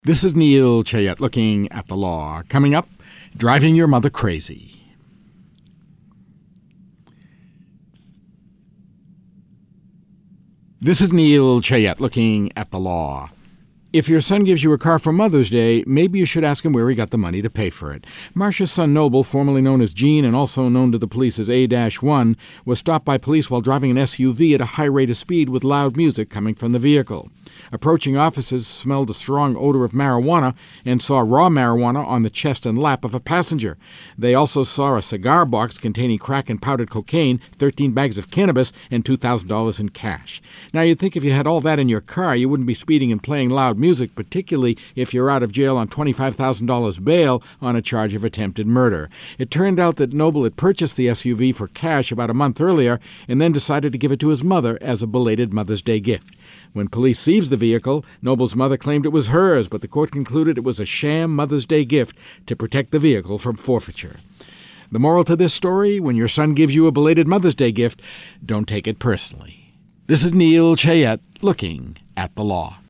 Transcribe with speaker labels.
Speaker 1: This is Neil Chayet looking at the law. Coming up, driving your mother crazy. This is Neil Chayet looking at the law. If your son gives you a car for Mother's Day, maybe you should ask him where he got the money to pay for it. Marcia's son Noble, formerly known as Gene and also known to the police as A-1, was stopped by police while driving an SUV at a high rate of speed with loud music coming from the vehicle. Approaching officers smelled a strong odor of marijuana and saw raw marijuana on the chest and lap of a passenger. They also saw a cigar box containing crack and powdered cocaine, 13 bags of cannabis, and $2,000 in cash. Now, you'd think if you had all that in your car, you wouldn't be speeding and playing loud music, particularly if you're out of jail on $25,000 bail on a charge of attempted murder. It turned out that Noble had purchased the SUV for cash about a month earlier and then decided to give it to his mother as a belated Mother's Day gift. When police seized the vehicle, Noble's mother claimed it was hers, but the court concluded it was a sham Mother's Day gift to protect the vehicle from forfeiture. The moral to this story: when your son gives you a belated Mother's Day gift, don't take it personally. This is Neil Chayet looking at the law.